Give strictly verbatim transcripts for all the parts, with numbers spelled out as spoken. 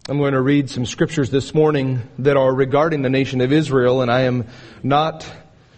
I'm going to read some scriptures this morning that are regarding the nation of Israel, and I am not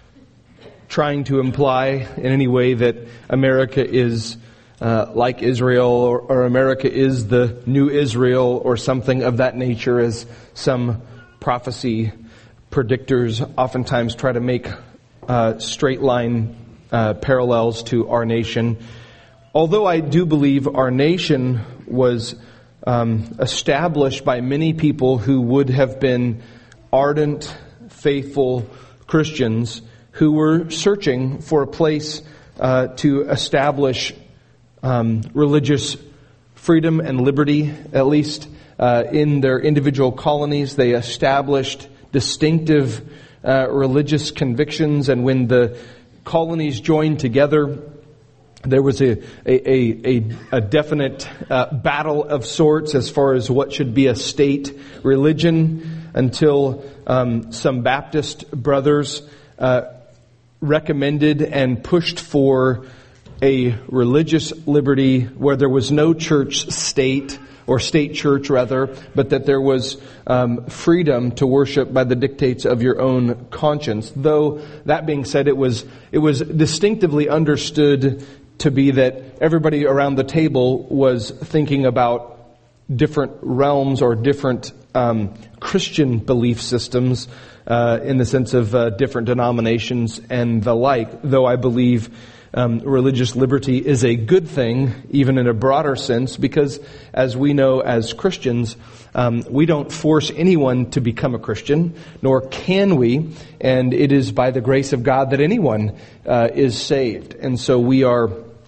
trying to imply in any way that America is uh, like Israel or, or America is the new Israel or something of that nature, as some prophecy predictors oftentimes try to make uh, straight line uh, parallels to our nation. Although I do believe our nation was Um, established by many people who would have been ardent, faithful Christians who were searching for a place uh, to establish um, religious freedom and liberty, at least uh, in their individual colonies. They established distinctive uh, religious convictions, and when the colonies joined together, there was a a, a, a definite uh, battle of sorts as far as what should be a state religion, until um, some Baptist brothers uh, recommended and pushed for a religious liberty where there was no church state, or state church rather, but that there was um, freedom to worship by the dictates of your own conscience. Though, that being said, it was it was distinctively understood to be that everybody around the table was thinking about different realms or different um, Christian belief systems uh, in the sense of uh, different denominations and the like. Though I believe um, religious liberty is a good thing, even in a broader sense, because as we know as Christians, um, we don't force anyone to become a Christian, nor can we, and it is by the grace of God that anyone uh, is saved. And so we are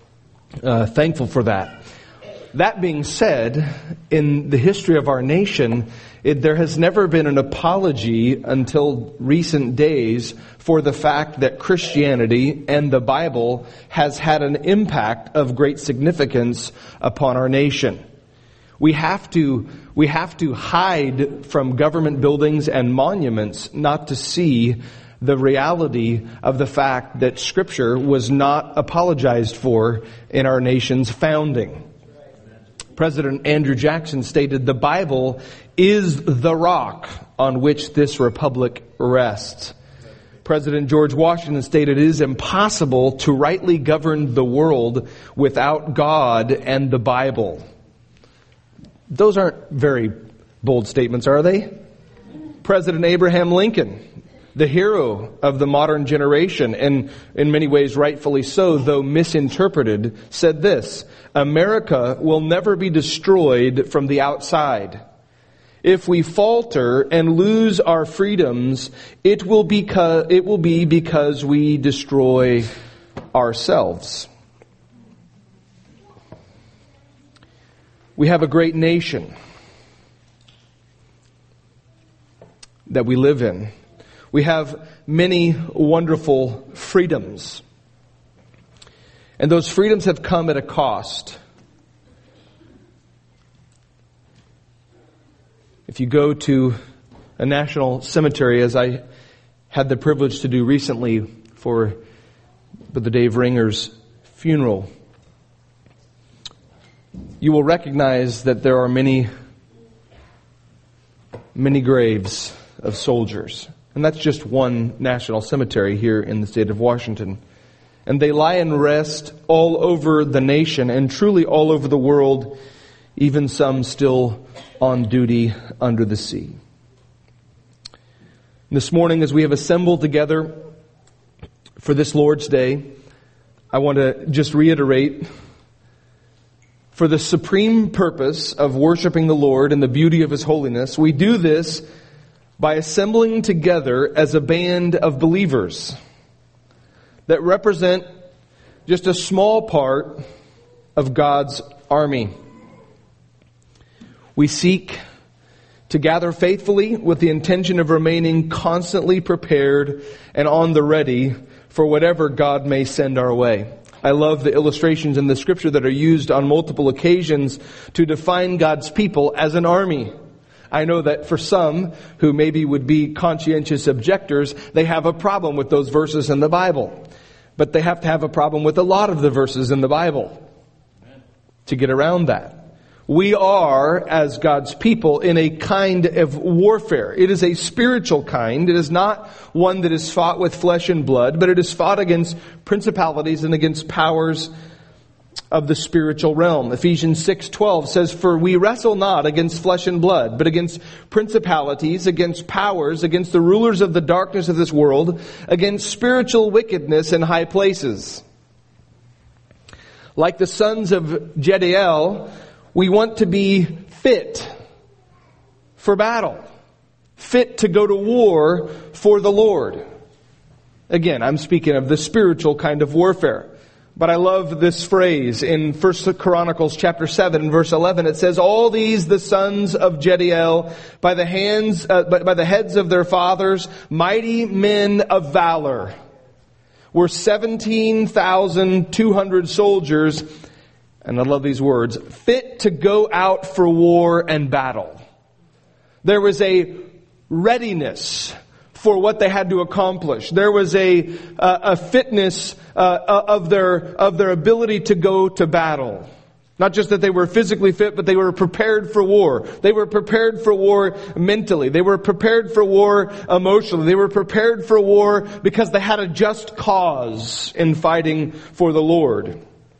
Uh, thankful for that. That being said, in the history of our nation, it, there has never been an apology until recent days for the fact that Christianity and the Bible has had an impact of great significance upon our nation. We have to we have to hide from government buildings and monuments not to see the reality of the fact that Scripture was not apologized for in our nation's founding. President Andrew Jackson stated, "The Bible is the rock on which this republic rests." President George Washington stated, "It is impossible to rightly govern the world without God and the Bible." Those aren't very bold statements, are they? President Abraham Lincoln, the hero of the modern generation, and in many ways rightfully so, though misinterpreted, said this: "America will never be destroyed from the outside. If we falter and lose our freedoms, it will be, it will be because we destroy ourselves." We have a great nation that we live in. We have many wonderful freedoms. And those freedoms have come at a cost. If you go to a national cemetery, as I had the privilege to do recently for Brother Dave Ringer's funeral, you will recognize that there are many, many graves of soldiers. And that's just one national cemetery here in the state of Washington. And they lie and rest all over the nation and truly all over the world, even some still on duty under the sea. This morning, as we have assembled together for this Lord's Day, I want to just reiterate, for the supreme purpose of worshiping the Lord in the beauty of His holiness, we do this by assembling together as a band of believers that represent just a small part of God's army. We seek to gather faithfully with the intention of remaining constantly prepared and on the ready for whatever God may send our way. I love the illustrations in the Scripture that are used on multiple occasions to define God's people as an army. I know that for some who maybe would be conscientious objectors, they have a problem with those verses in the Bible. But they have to have a problem with a lot of the verses in the Bible to get around that. We are, as God's people, in a kind of warfare. It is a spiritual kind. It is not one that is fought with flesh and blood, but it is fought against principalities and against powers of the spiritual realm. Ephesians six twelve says, "For we wrestle not against flesh and blood, but against principalities, against powers, against the rulers of the darkness of this world, against spiritual wickedness in high places." Like the sons of Jediel, we want to be fit for battle, fit to go to war for the Lord. Again, I'm speaking of the spiritual kind of warfare. But I love this phrase in First Chronicles chapter seven and verse eleven. It says, "All these the sons of Jediel, by the hands, uh, by, by the heads of their fathers, mighty men of valor, were seventeen thousand two hundred soldiers," and I love these words, "fit to go out for war and battle." There was a readiness for what they had to accomplish. There was a uh, a fitness uh, of their of their ability to go to battle. Not just that they were physically fit, but they were prepared for war. They were prepared for war mentally. They were prepared for war emotionally. They were prepared for war because they had a just cause in fighting for the Lord.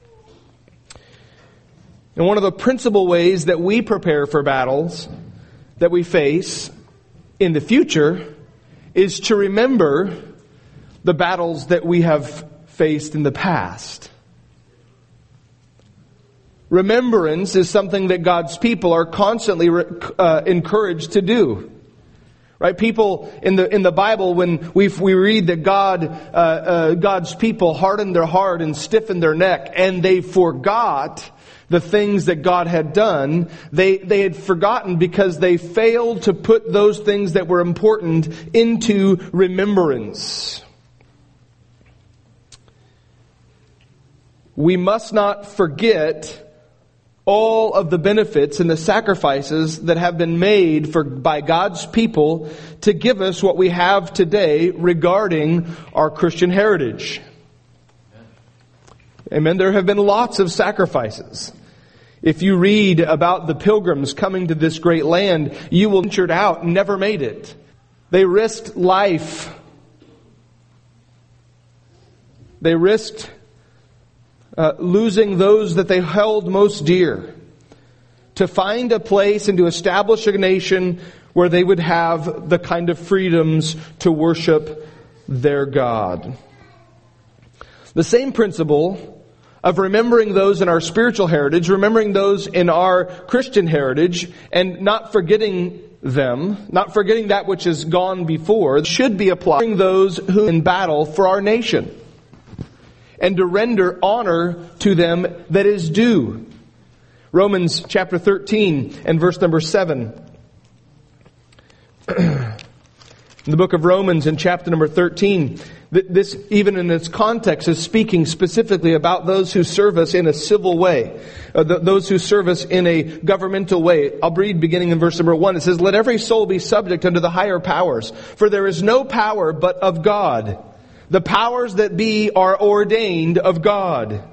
And one of the principal ways that we prepare for battles that we face in the future is to remember the battles that we have faced in the past. Remembrance is something that God's people are constantly uh, encouraged to do. Right? People in the in the Bible, when we we read that God uh, uh, God's people hardened their heart and stiffened their neck, and they forgot the things that God had done, they, they had forgotten because they failed to put those things that were important into remembrance. We must not forget all of the benefits and the sacrifices that have been made for by God's people to give us what we have today regarding our Christian heritage. Amen. There have been lots of sacrifices. If you read about the pilgrims coming to this great land, you will ventured out and never made it. They risked life. They risked uh, losing those that they held most dear to find a place and to establish a nation where they would have the kind of freedoms to worship their God. The same principle of remembering those in our spiritual heritage, remembering those in our Christian heritage, and not forgetting them, not forgetting that which has gone before, should be applying those who in battle for our nation, and to render honor to them that is due. Romans chapter thirteen and verse number seven. In the book of Romans in chapter number thirteen, this, even in its context, is speaking specifically about those who serve us in a civil way. Uh, th- those who serve us in a governmental way. I'll read beginning in verse number one. It says, "Let every soul be subject unto the higher powers, for there is no power but of God. The powers that be are ordained of God.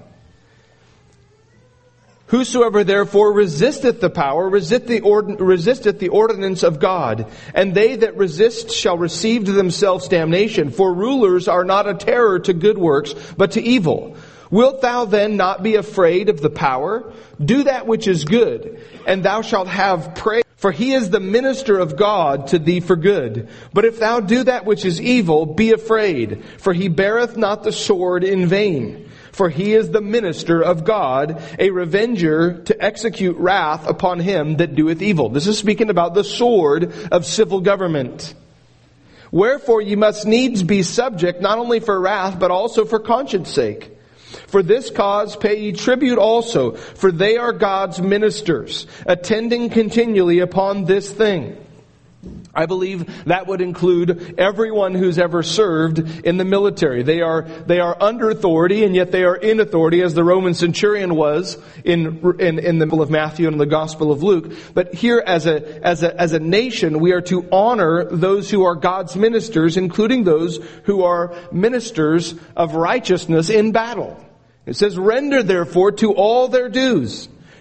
Whosoever therefore resisteth the power, resist the ord- resisteth the ordinance of God. And they that resist shall receive to themselves damnation. For rulers are not a terror to good works, but to evil. Wilt thou then not be afraid of the power? Do that which is good, and thou shalt have praise. For he is the minister of God to thee for good. But if thou do that which is evil, be afraid. For he beareth not the sword in vain. For he is the minister of God, a revenger to execute wrath upon him that doeth evil." This is speaking about the sword of civil government. "Wherefore ye must needs be subject, not only for wrath, but also for conscience sake. For this cause pay ye tribute also, for they are God's ministers, attending continually upon this thing." I believe that would include everyone who's ever served in the military. They are they are under authority, and yet they are in authority, as the Roman centurion was in in, in the Gospel of Matthew and the Gospel of Luke. But here, as a as a as a nation, we are to honor those who are God's ministers, including those who are ministers of righteousness in battle. It says, "Render therefore to all their dues,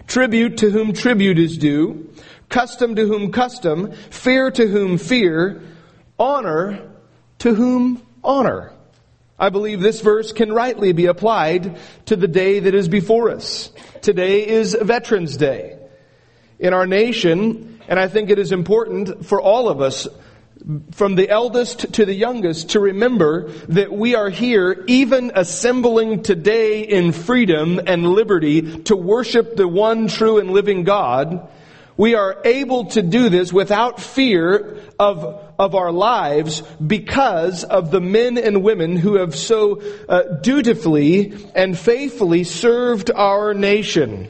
Tribute to whom tribute is due, custom to whom custom, fear to whom fear, honor to whom honor. I believe this verse can rightly be applied to the day that is before us. Today is Veterans Day. In our nation, and I think it is important for all of us, from the eldest to the youngest, to remember that we are here even assembling today in freedom and liberty to worship the one true and living God. We are able to do this without fear of, of our lives because of the men and women who have so uh, dutifully and faithfully served our nation.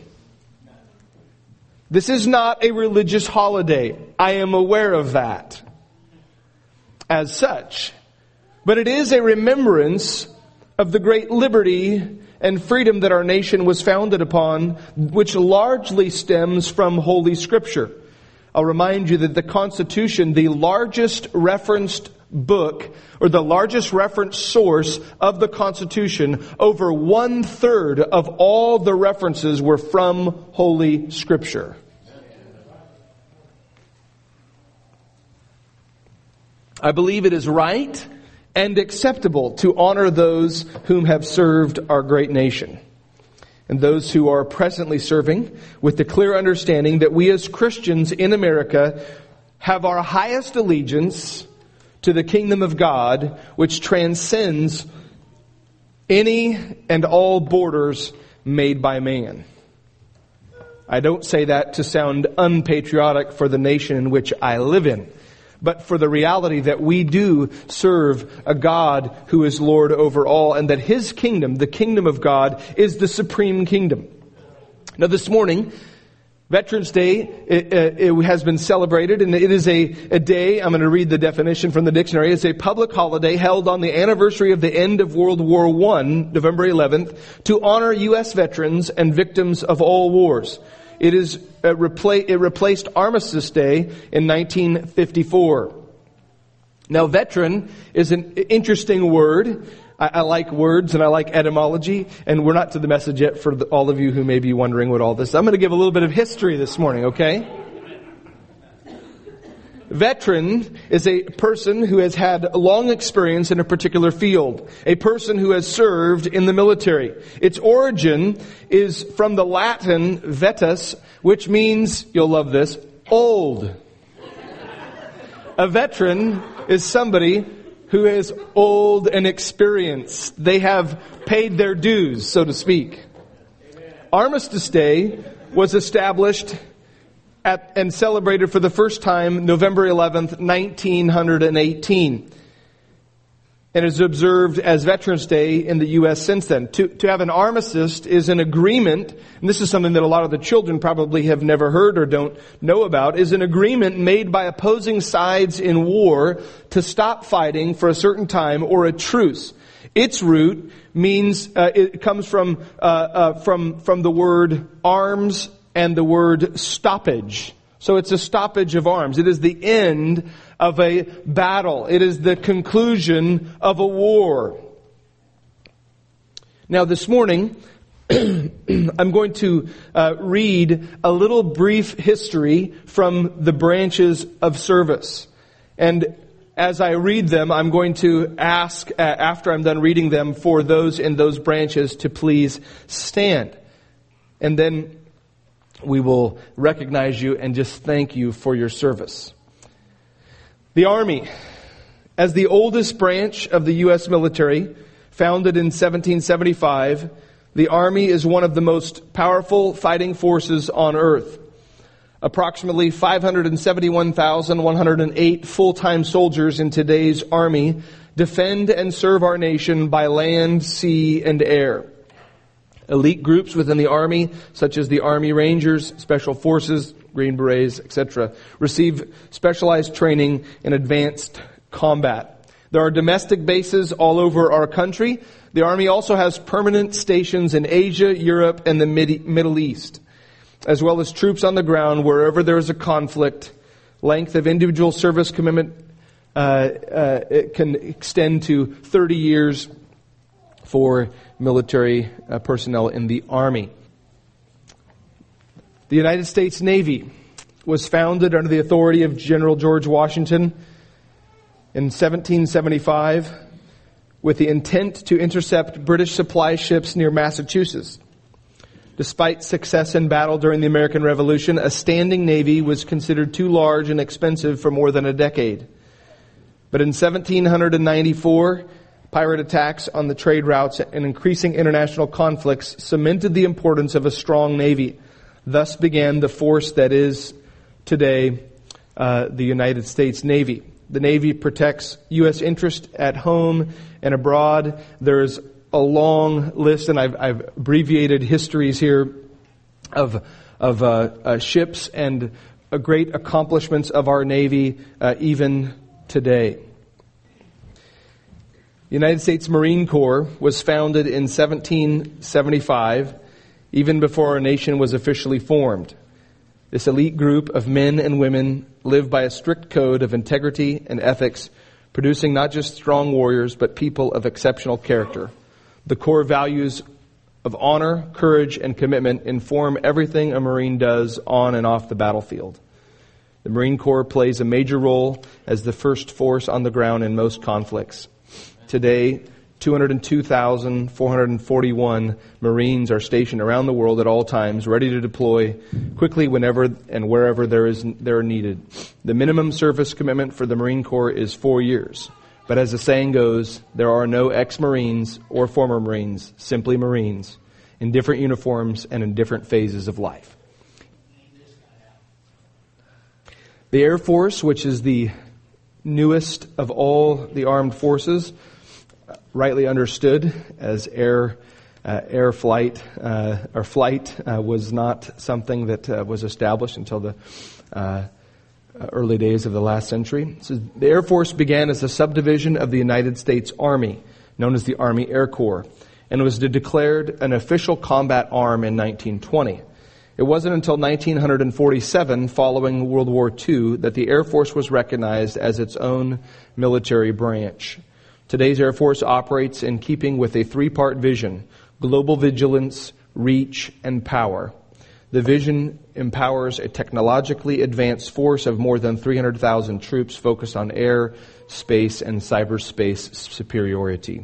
This is not a religious holiday. I am aware of that as such. But it is a remembrance of the great liberty and freedom that our nation was founded upon, which largely stems from Holy Scripture. I'll remind you that the Constitution, the largest referenced book, or the largest reference source of the Constitution, over one third of all the references were from Holy Scripture. I believe it is right and acceptable to honor those whom have served our great nation, and those who are presently serving, with the clear understanding that we as Christians in America have our highest allegiance to the kingdom of God, which transcends any and all borders made by man. I don't say that to sound unpatriotic for the nation in which I live in, but for the reality that we do serve a God who is Lord over all, and that His kingdom, the kingdom of God, is the supreme kingdom. Now this morning, Veterans Day it, it has been celebrated, and it is a, a day, I'm going to read the definition from the dictionary, it's a public holiday held on the anniversary of the end of World War One, November eleventh, to honor U S veterans and victims of all wars. It is uh, repla- it replaced Armistice Day in nineteen fifty-four. Now, veteran is an interesting word. I, I like words and I like etymology, and we're not to the message yet for the, all of you who may be wondering what all this is. I'm going to give a little bit of history this morning, okay? Veteran is a person who has had long experience in a particular field. A person who has served in the military. Its origin is from the Latin vetus, which means, you'll love this, old. A veteran is somebody who is old and experienced. They have paid their dues, so to speak. Armistice Day was established At, and celebrated for the first time November eleventh, nineteen eighteen. And is observed as Veterans Day in the U S since then. To, to have an armistice is an agreement, and this is something that a lot of the children probably have never heard or don't know about, is an agreement made by opposing sides in war to stop fighting for a certain time, or a truce. Its root means, uh, it comes from, uh, uh, from, from the word arms and the word stoppage. So it's a stoppage of arms. It is the end of a battle. It is the conclusion of a war. Now this morning, I'm going to uh, read a little brief history from the branches of service. And as I read them, I'm going to ask, uh, after I'm done reading them, for those in those branches to please stand. And then we will recognize you and just thank you for your service. The Army, as the oldest branch of the U S military, founded in seventeen seventy-five, the Army is one of the most powerful fighting forces on earth. Approximately five hundred seventy-one thousand one hundred eight full-time soldiers in today's Army defend and serve our nation by land, sea, and air. Elite groups within the Army, such as the Army Rangers, Special Forces, Green Berets, et cetera, receive specialized training in advanced combat. There are domestic bases all over our country. The Army also has permanent stations in Asia, Europe, and the Middle East, as well as troops on the ground wherever there is a conflict. Length of individual service commitment uh, uh, it can extend to thirty years for military uh, personnel in the Army. The United States Navy was founded under the authority of General George Washington in seventeen seventy-five with the intent to intercept British supply ships near Massachusetts. Despite success in battle during the American Revolution, a standing navy was considered too large and expensive for more than a decade. But in seventeen ninety-four, pirate attacks on the trade routes and increasing international conflicts cemented the importance of a strong navy. Thus began the force that is today uh, the United States Navy. The Navy protects U S interest at home and abroad. There's a long list, and I've, I've abbreviated histories here of of uh, uh, ships and uh, great accomplishments of our Navy uh, even today. The United States Marine Corps was founded in seventeen seventy-five, even before our nation was officially formed. This elite group of men and women live by a strict code of integrity and ethics, producing not just strong warriors, but people of exceptional character. The core values of honor, courage, and commitment inform everything a Marine does on and off the battlefield. The Marine Corps plays a major role as the first force on the ground in most conflicts. Today, two hundred two thousand four hundred forty-one Marines are stationed around the world at all times, ready to deploy quickly whenever and wherever there is they're needed. The minimum service commitment for the Marine Corps is four years. But as the saying goes, there are no ex-Marines or former Marines, simply Marines, in different uniforms and in different phases of life. The Air Force, which is the newest of all the armed forces, rightly understood as air uh, air flight uh, or flight uh, was not something that uh, was established until the uh, early days of the last century. So the Air Force began as a subdivision of the United States Army, known as the Army Air Corps, and was declared an official combat arm in nineteen twenty. It wasn't until nineteen forty-seven, following World War Two, that the Air Force was recognized as its own military branch. Today's Air Force operates in keeping with a three-part vision: global vigilance, reach, and power. The vision empowers a technologically advanced force of more than three hundred thousand troops focused on air, space, and cyberspace superiority.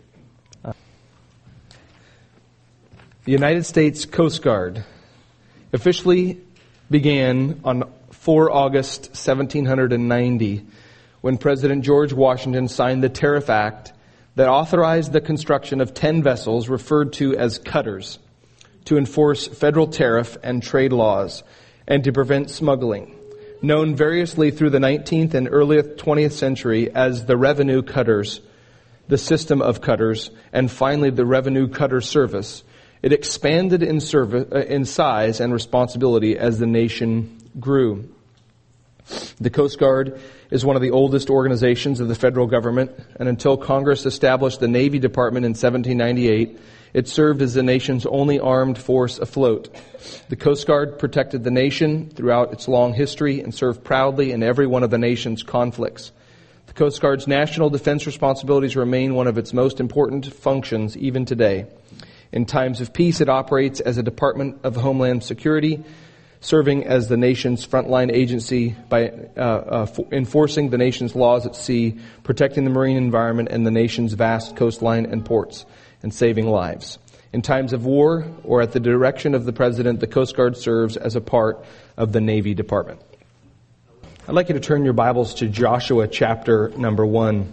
The United States Coast Guard officially began on the fourth of August seventeen ninety, when President George Washington signed the Tariff Act that authorized the construction of ten vessels referred to as cutters to enforce federal tariff and trade laws and to prevent smuggling, known variously through the nineteenth and early twentieth century as the revenue cutters, the system of cutters, and finally the revenue cutter service. It expanded in, service, uh, in size and responsibility as the nation grew. The Coast Guard is one of the oldest organizations of the federal government, and until Congress established the Navy Department in seventeen ninety-eight, it served as the nation's only armed force afloat. The Coast Guard protected the nation throughout its long history and served proudly in every one of the nation's conflicts. The Coast Guard's national defense responsibilities remain one of its most important functions even today. In times of peace, it operates as a Department of Homeland Security, serving as the nation's frontline agency by uh, uh, for enforcing the nation's laws at sea, protecting the marine environment and the nation's vast coastline and ports, and saving lives. In times of war or at the direction of the President, the Coast Guard serves as a part of the Navy Department. I'd like you to turn your Bibles to Joshua chapter number one.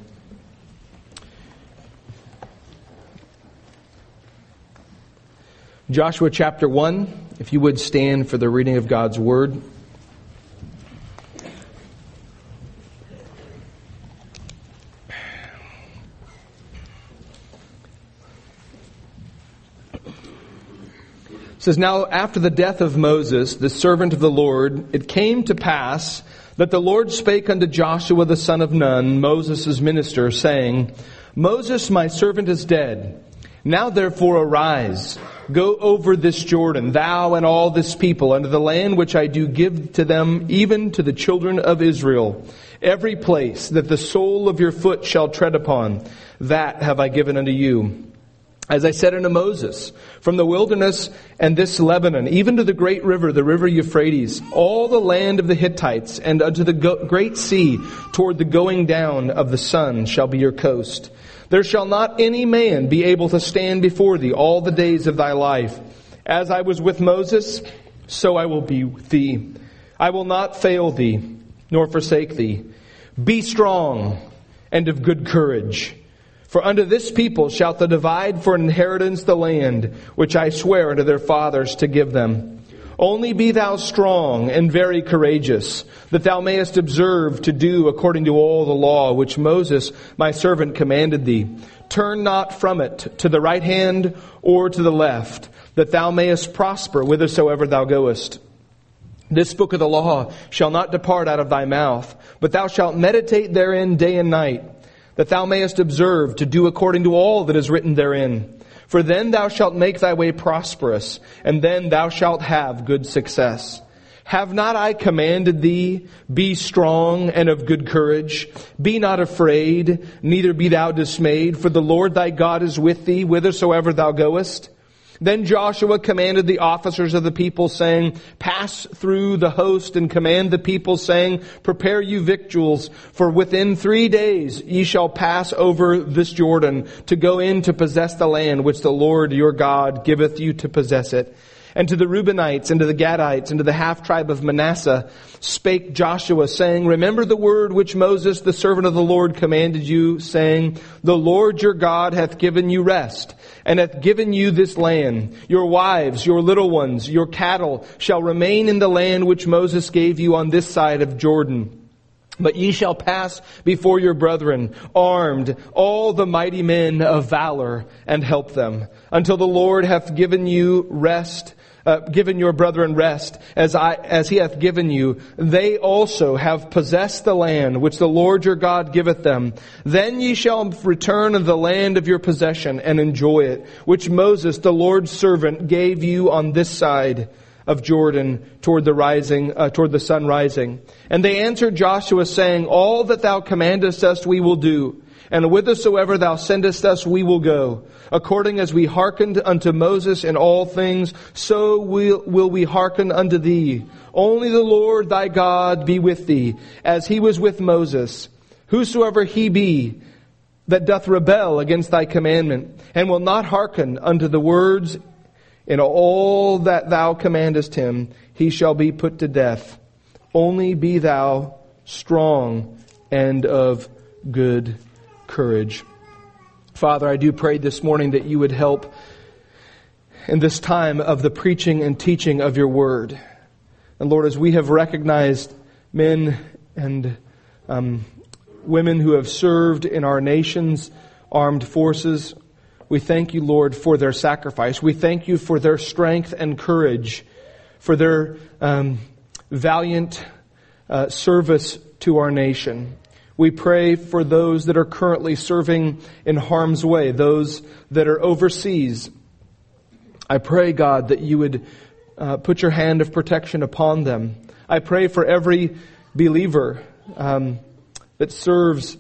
Joshua chapter one, if you would stand for the reading of God's Word. It says, "Now after the death of Moses, the servant of the Lord, it came to pass that the Lord spake unto Joshua the son of Nun, Moses' minister, saying, Moses my servant is dead. Now therefore arise, go over this Jordan, thou and all this people, unto the land which I do give to them, even to the children of Israel. Every place that the sole of your foot shall tread upon, that have I given unto you. As I said unto Moses, from the wilderness and this Lebanon, even to the great river, the river Euphrates, all the land of the Hittites, and unto the go- great sea, toward the going down of the sun shall be your coast. There shall not any man be able to stand before thee all the days of thy life. As I was with Moses, so I will be with thee. I will not fail thee, nor forsake thee. Be strong and of good courage. For unto this people shalt thou divide for an inheritance the land, which I swear unto their fathers to give them. Only be thou strong and very courageous, that thou mayest observe to do according to all the law which Moses my servant commanded thee. Turn not from it to the right hand or to the left, that thou mayest prosper whithersoever thou goest. This book of the law shall not depart out of thy mouth, but thou shalt meditate therein day and night, that thou mayest observe to do according to all that is written therein. For then thou shalt make thy way prosperous, and then thou shalt have good success. Have not I commanded thee, be strong and of good courage? Be not afraid, neither be thou dismayed, for the Lord thy God is with thee whithersoever thou goest. Then Joshua commanded the officers of the people, saying, Pass through the host and command the people, saying, Prepare you victuals, for within three days ye shall pass over this Jordan to go in to possess the land which the Lord your God giveth you to possess it. And to the Reubenites, and to the Gadites, and to the half-tribe of Manasseh spake Joshua, saying, Remember the word which Moses, the servant of the Lord, commanded you, saying, The Lord your God hath given you rest, and hath given you this land. Your wives, your little ones, your cattle shall remain in the land which Moses gave you on this side of Jordan. But ye shall pass before your brethren, armed, all the mighty men of valor, and help them, until the Lord hath given you rest, uh, given your brethren rest, as I, as he hath given you. They also have possessed the land which the Lord your God giveth them. Then ye shall return of the land of your possession, and enjoy it, which Moses, the Lord's servant, gave you on this side of Jordan toward the rising, uh, toward the sun rising. And they answered Joshua, saying, All that thou commandest us we will do, and whithersoever thou sendest us we will go. According as we hearkened unto Moses in all things, so will, will we hearken unto thee. Only the Lord thy God be with thee, as he was with Moses. Whosoever he be that doth rebel against thy commandment, and will not hearken unto the words in all that thou commandest him, he shall be put to death. Only be thou strong and of good courage. Father, I do pray this morning that you would help in this time of the preaching and teaching of your word. And Lord, as we have recognized men and um, women who have served in our nation's armed forces, we thank you, Lord, for their sacrifice. We thank you for their strength and courage, for their um, valiant uh, service to our nation. We pray for those that are currently serving in harm's way, those that are overseas. I pray, God, that you would uh, put your hand of protection upon them. I pray for every believer um, that serves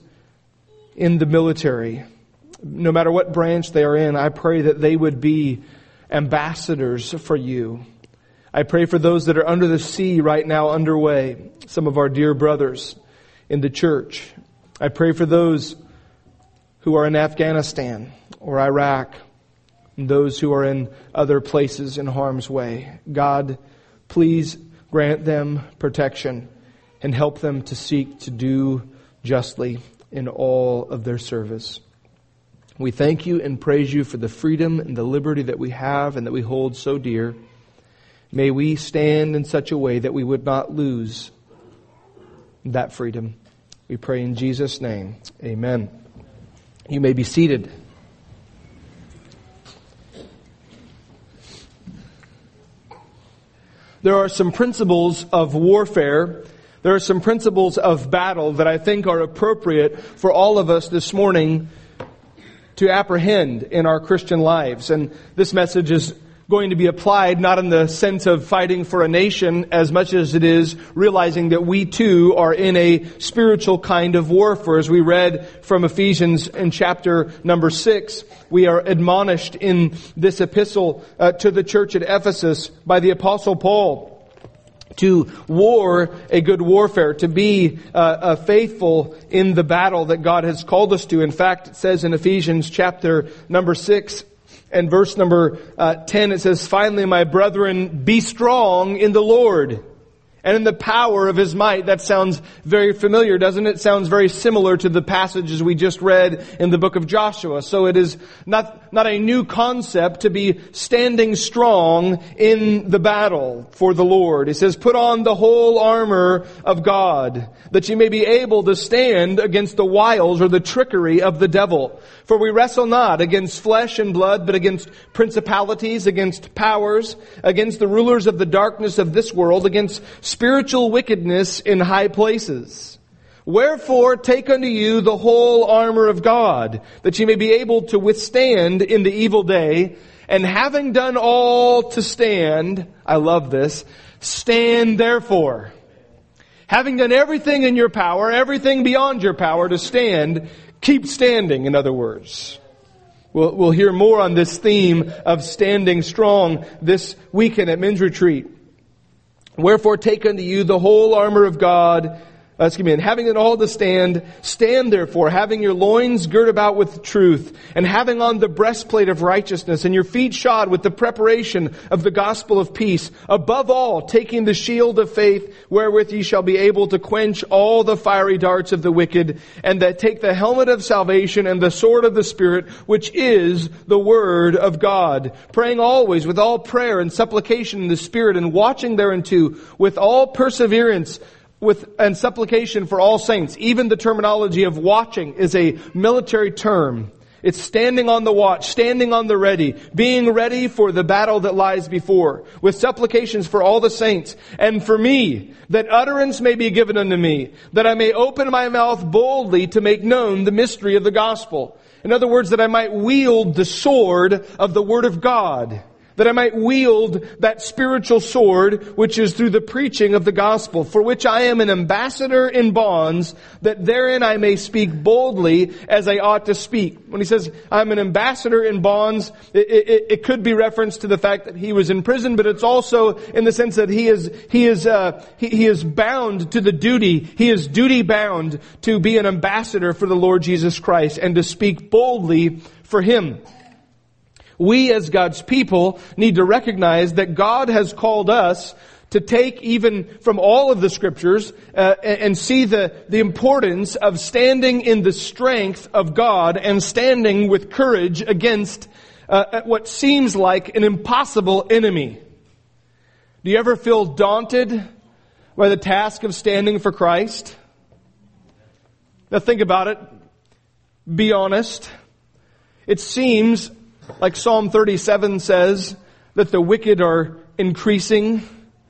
in the military. No matter what branch they are in, I pray that they would be ambassadors for you. I pray for those that are under the sea right now underway, some of our dear brothers in the church. I pray for those who are in Afghanistan or Iraq, and those who are in other places in harm's way. God, please grant them protection and help them to seek to do justly in all of their service. We thank you and praise you for the freedom and the liberty that we have and that we hold so dear. May we stand in such a way that we would not lose that freedom. We pray in Jesus' name. Amen. You may be seated. There are some principles of warfare. There are some principles of battle that I think are appropriate for all of us this morning to apprehend in our Christian lives. And this message is going to be applied not in the sense of fighting for a nation as much as it is realizing that we too are in a spiritual kind of warfare. As we read from Ephesians in chapter number six, we are admonished in this epistle uh, to the church at Ephesus by the Apostle Paul to war a good warfare, to be uh, uh, faithful in the battle that God has called us to. In fact, it says in Ephesians chapter number six and verse number uh, ten, it says, "Finally, my brethren, be strong in the Lord and in the power of His might." That sounds very familiar, doesn't it? It sounds very similar to the passages we just read in the book of Joshua. So it is not, not a new concept to be standing strong in the battle for the Lord. He says, "Put on the whole armor of God, that ye may be able to stand against the wiles or the trickery of the devil. For we wrestle not against flesh and blood, but against principalities, against powers, against the rulers of the darkness of this world, against spiritual wickedness in high places. Wherefore take unto you the whole armor of God, that ye may be able to withstand in the evil day, and having done all to stand," I love this, "stand therefore." Having done everything in your power, everything beyond your power to stand, keep standing, in other words. We'll, we'll hear more on this theme of standing strong this weekend at Men's Retreat. "Wherefore take unto you the whole armor of God, uh, excuse me, and having it all to stand, stand therefore, having your loins girt about with truth, and having on the breastplate of righteousness, and your feet shod with the preparation of the gospel of peace. Above all, taking the shield of faith, wherewith ye shall be able to quench all the fiery darts of the wicked, and that take the helmet of salvation and the sword of the Spirit, which is the word of God. Praying always with all prayer and supplication in the Spirit, and watching thereunto with all perseverance with and supplication for all saints." Even the terminology of watching is a military term. It's standing on the watch, standing on the ready, being ready for the battle that lies before, with supplications for all the saints, and for me, that utterance may be given unto me, that I may open my mouth boldly to make known the mystery of the gospel. In other words, that I might wield the sword of the Word of God. That I might wield that spiritual sword, which is through the preaching of the gospel, for which I am an ambassador in bonds, that therein I may speak boldly as I ought to speak. When he says, I'm an ambassador in bonds, it, it, it could be reference to the fact that he was in prison, but it's also in the sense that he is, he is, uh, he, he is bound to the duty, he is duty bound to be an ambassador for the Lord Jesus Christ and to speak boldly for Him. We as God's people need to recognize that God has called us to take even from all of the Scriptures uh, and see the, the importance of standing in the strength of God and standing with courage against uh, what seems like an impossible enemy. Do you ever feel daunted by the task of standing for Christ? Now think about it. Be honest. It seems like Psalm thirty-seven says, that the wicked are increasing.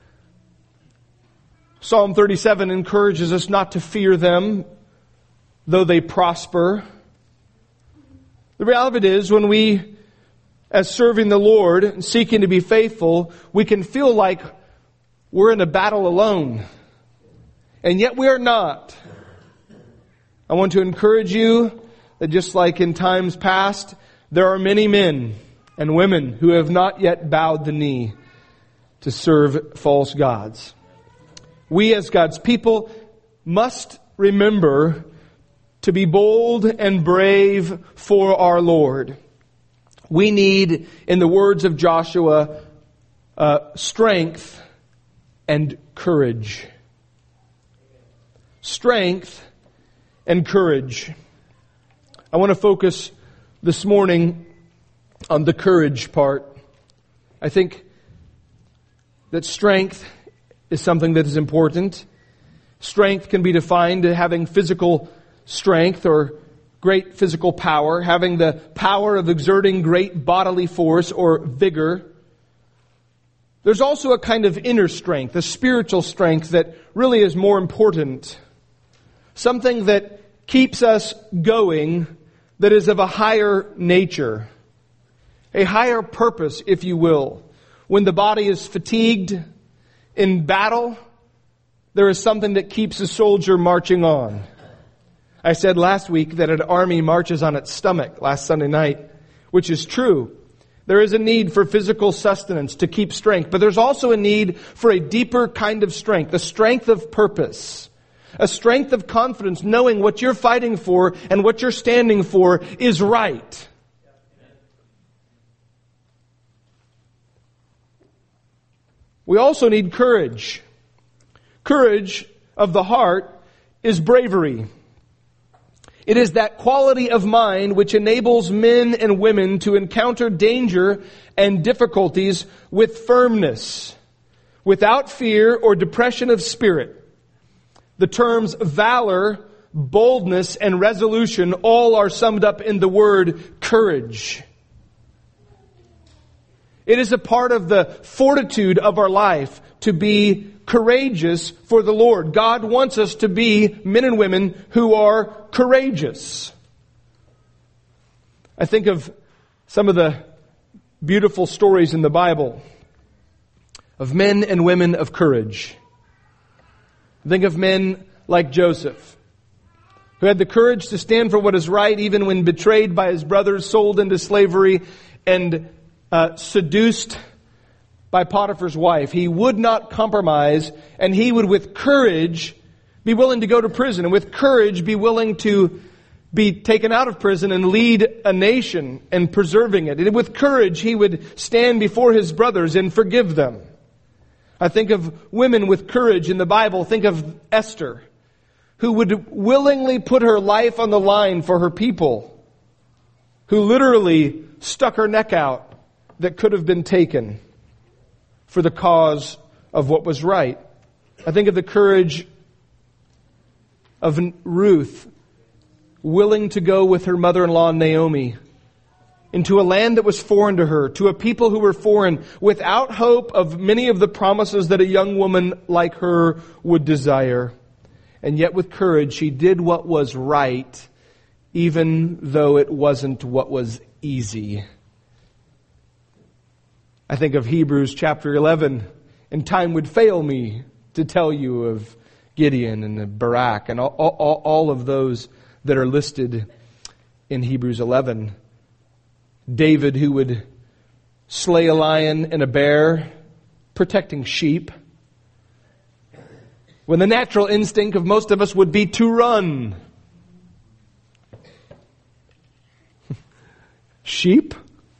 Psalm thirty-seven encourages us not to fear them, though they prosper. The reality of it is, when we, as serving the Lord, and seeking to be faithful, we can feel like we're in a battle alone. And yet we are not. I want to encourage you that just like in times past, there are many men and women who have not yet bowed the knee to serve false gods. We as God's people must remember to be bold and brave for our Lord. We need, in the words of Joshua, uh, strength and courage. Strength and courage. I want to focus this morning on the courage part. I think that strength is something that is important. Strength can be defined as having physical strength or great physical power, having the power of exerting great bodily force or vigor. There's also a kind of inner strength, a spiritual strength that really is more important. Something that keeps us going, that is of a higher nature, a higher purpose, if you will. When the body is fatigued in battle, there is something that keeps a soldier marching on. I said last week that an army marches on its stomach last Sunday night, which is true. There is a need for physical sustenance to keep strength, but there's also a need for a deeper kind of strength, a strength of purpose, a strength of confidence, knowing what you're fighting for and what you're standing for is right. We also need courage. Courage of the heart is bravery. It is that quality of mind which enables men and women to encounter danger and difficulties with firmness, without fear or depression of spirit. The terms valor, boldness, and resolution all are summed up in the word courage. It is a part of the fortitude of our life to be courageous for the Lord. God wants us to be men and women who are courageous. I think of some of the beautiful stories in the Bible of men and women of courage. Think of men like Joseph, who had the courage to stand for what is right even when betrayed by his brothers, sold into slavery, and uh, seduced by Potiphar's wife. He would not compromise, and he would with courage be willing to go to prison, and with courage be willing to be taken out of prison and lead a nation and preserving it. And with courage he would stand before his brothers and forgive them. I think of women with courage in the Bible. Think of Esther, who would willingly put her life on the line for her people, who literally stuck her neck out that could have been taken for the cause of what was right. I think of the courage of Ruth, willing to go with her mother-in-law Naomi into a land that was foreign to her, to a people who were foreign, without hope of many of the promises that a young woman like her would desire. And yet with courage, she did what was right, even though it wasn't what was easy. I think of Hebrews chapter eleven, and time would fail me to tell you of Gideon and Barak and all, all, all of those that are listed in Hebrews eleven. David, who would slay a lion and a bear, protecting sheep, when the natural instinct of most of us would be to run. Sheep?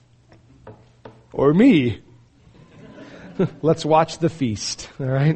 Or me? Let's watch the feast, all right?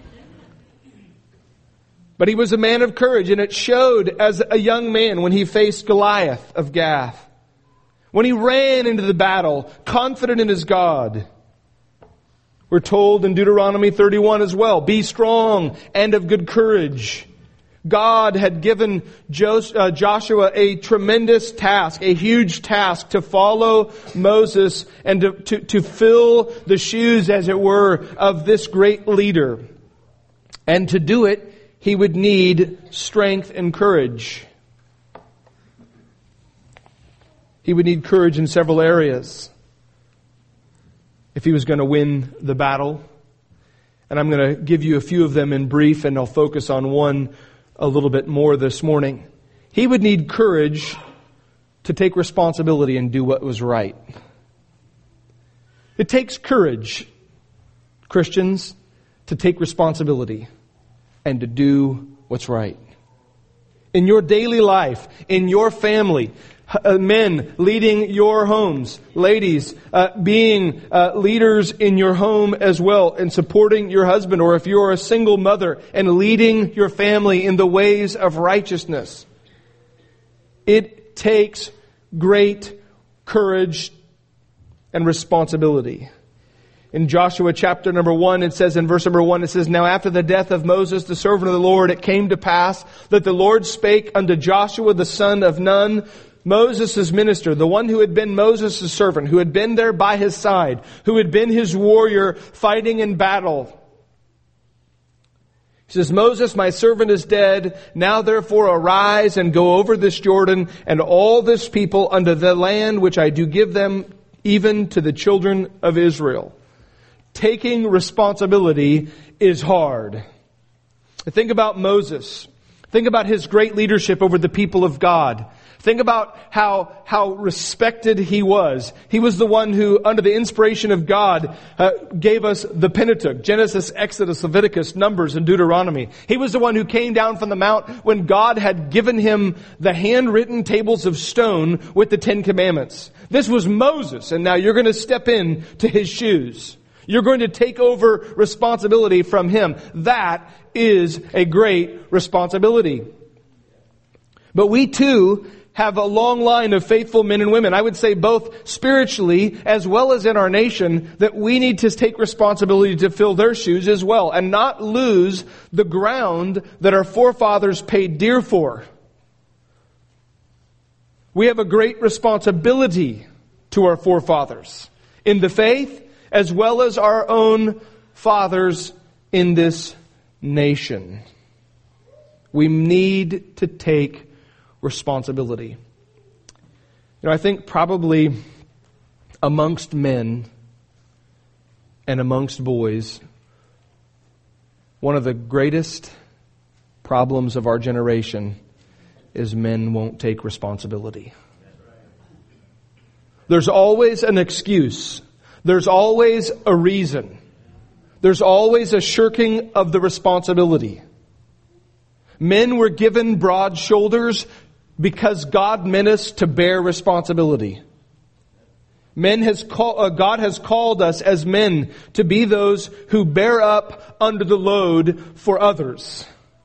But he was a man of courage, and it showed as a young man when he faced Goliath of Gath. When he ran into the battle, confident in his God. We're told in Deuteronomy thirty-one as well, be strong and of good courage. God had given Joshua a tremendous task, a huge task to follow Moses and to, to, to fill the shoes, as it were, of this great leader. And to do it, he would need strength and courage. He would need courage in several areas if he was going to win the battle. And I'm going to give you a few of them in brief, and I'll focus on one a little bit more this morning. He would need courage to take responsibility and do what was right. It takes courage, Christians, to take responsibility and to do what's right. In your daily life, in your family, Uh, men leading your homes, ladies uh, being uh, leaders in your home as well and supporting your husband, or if you're a single mother and leading your family in the ways of righteousness. It takes great courage and responsibility. In Joshua chapter number one, it says in verse number one, it says, Now after the death of Moses, the servant of the Lord, it came to pass that the Lord spake unto Joshua the son of Nun, Moses' minister, the one who had been Moses' servant, who had been there by his side, who had been his warrior fighting in battle. He says, Moses, my servant, is dead. Now therefore arise and go over this Jordan and all this people unto the land which I do give them, even to the children of Israel. taking responsibility is hard. Think about Moses. Think about his great leadership over the people of God. Think about how how respected he was. He was the one who, under the inspiration of God, uh, gave us the Pentateuch, Genesis, Exodus, Leviticus, Numbers, and Deuteronomy. He was the one who came down from the mount when God had given him the handwritten tables of stone with the Ten Commandments. This was Moses, and now you're going to step in to his shoes. You're going to take over responsibility from him. That is a great responsibility. But we too have a long line of faithful men and women, I would say both spiritually as well as in our nation, that we need to take responsibility to fill their shoes as well and not lose the ground that our forefathers paid dear for. We have a great responsibility to our forefathers in the faith as well as our own fathers in this nation. We need to take responsibility. You know, I think probably amongst men and amongst boys, one of the greatest problems of our generation is men won't take responsibility. There's always an excuse. There's always a reason. There's always a shirking of the responsibility. Men were given broad shoulders because God meant us to bear responsibility. Men has call, uh, God has called us as men to be those who bear up under the load for others.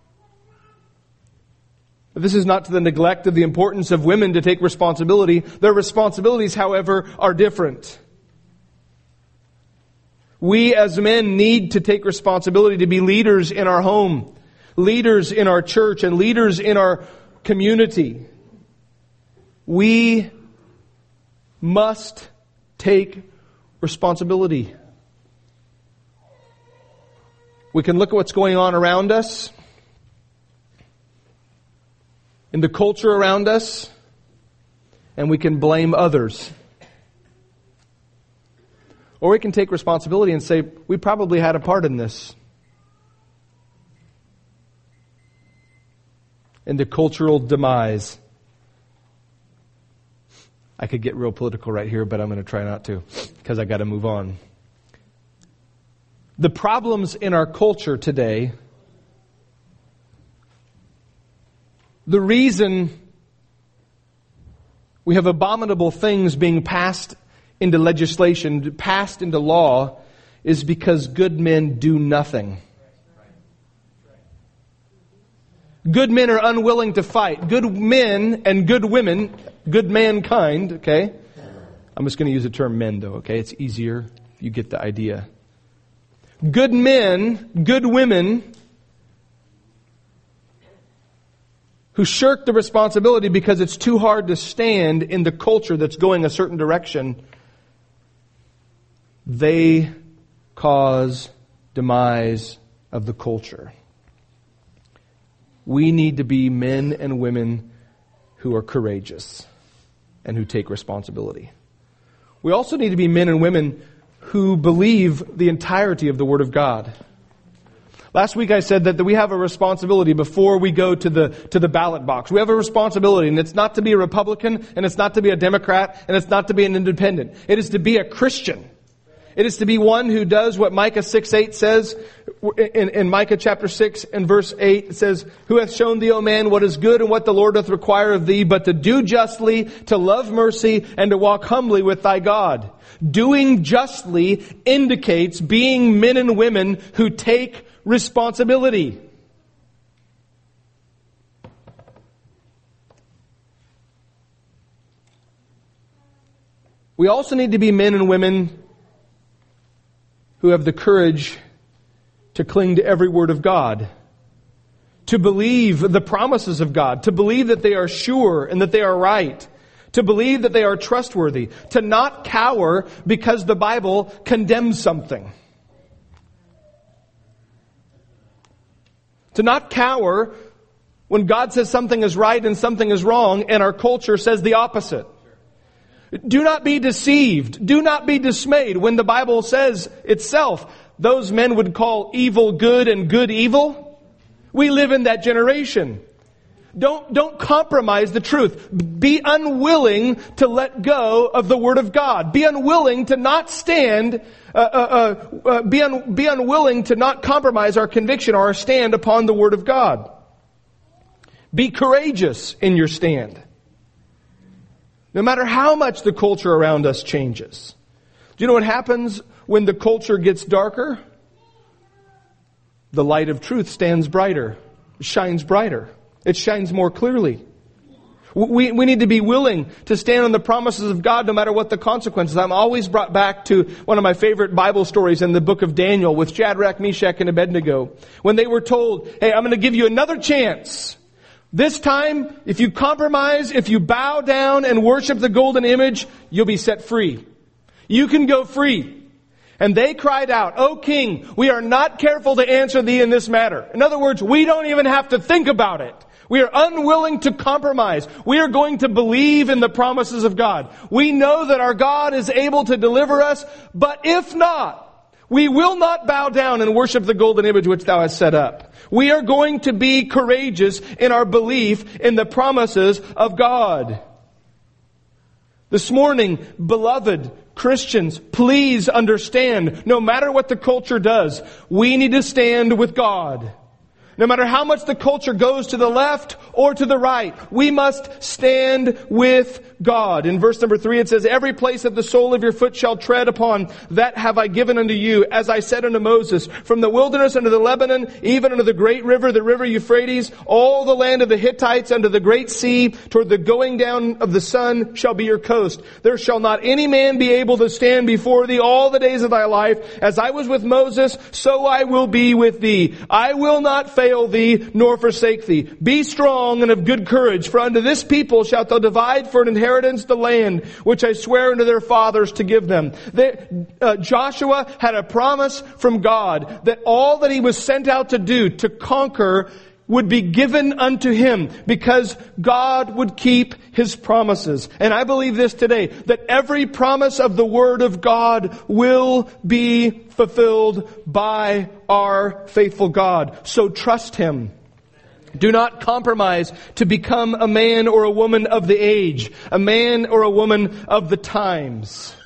This is not to the neglect of the importance of women to take responsibility. Their responsibilities, however, are different. We as men need to take responsibility to be leaders in our home, leaders in our church, and leaders in our community. We must take responsibility. We can look at what's going on around us, in the culture around us, and we can blame others. Or we can take responsibility and say, we probably had a part in this. In the cultural demise. I could get real political right here, but I'm going to try not to, because I got to move on. The problems in our culture today, the reason we have abominable things being passed into legislation, passed into law, is because good men do nothing. Good men are unwilling to fight. Good men and good women, good mankind, okay? I'm just going to use the term men though, okay? It's easier if you get the idea. Good men, good women who shirk the responsibility because it's too hard to stand in the culture that's going a certain direction, they cause demise of the culture. We need to be men and women who are courageous and who take responsibility. We also need to be men and women who believe the entirety of the Word of God. Last week I said that we have a responsibility before we go to the to the ballot box. We have a responsibility, and it's not to be a Republican, and it's not to be a Democrat, and it's not to be an independent. It is to be a Christian. It is to be one who does what Micah six eight says. In, in Micah chapter six and verse eight, it says, "Who hath shown thee, O man, what is good and what the Lord doth require of thee, but to do justly, to love mercy, and to walk humbly with thy God." Doing justly indicates being men and women who take responsibility. We also need to be men and women who have the courage to cling to every word of God, to believe the promises of God, to believe that they are sure and that they are right, to believe that they are trustworthy, to not cower because the Bible condemns something. To not cower when God says something is right and something is wrong and our culture says the opposite. Do not be deceived. Do not be dismayed. When the Bible says itself, those men would call evil good and good evil. We live in that generation. Don't, don't compromise the truth. Be unwilling to let go of the Word of God. Be unwilling to not stand, uh, uh, uh, uh, be, un, be unwilling to not compromise our conviction or our stand upon the Word of God. Be courageous in your stand. No matter how much the culture around us changes. Do you know what happens when the culture gets darker? The light of truth stands brighter, shines brighter. It shines more clearly. We, we need to be willing to stand on the promises of God no matter what the consequences. I'm always brought back to one of my favorite Bible stories in the book of Daniel with Shadrach, Meshach, and Abednego. When they were told, hey, I'm going to give you another chance. This time, if you compromise, if you bow down and worship the golden image, you'll be set free. You can go free. And they cried out, O king, we are not careful to answer thee in this matter. In other words, we don't even have to think about it. We are unwilling to compromise. We are going to believe in the promises of God. We know that our God is able to deliver us, but if not, we will not bow down and worship the golden image which thou hast set up. We are going to be courageous in our belief in the promises of God. This morning, beloved Christians, please understand, no matter what the culture does, we need to stand with God. No matter how much the culture goes to the left or to the right, we must stand with God. In verse number three it says, every place that the sole of your foot shall tread upon, that have I given unto you, as I said unto Moses, from the wilderness unto the Lebanon, even unto the great river, the river Euphrates, all the land of the Hittites unto the great sea, toward the going down of the sun shall be your coast. There shall not any man be able to stand before thee all the days of thy life. As I was with Moses, so I will be with thee. I will not fail fail thee, nor forsake thee. Be strong and of good courage, for unto this people shalt thou divide for an inheritance the land which I swear unto their fathers to give them. They, uh, Joshua had a promise from God that all that he was sent out to do, to conquer, would be given unto him, because God would keep His promises. And I believe this today, that every promise of the Word of God will be fulfilled by our faithful God. So trust Him. Do not compromise to become a man or a woman of the age, a man or a woman of the times.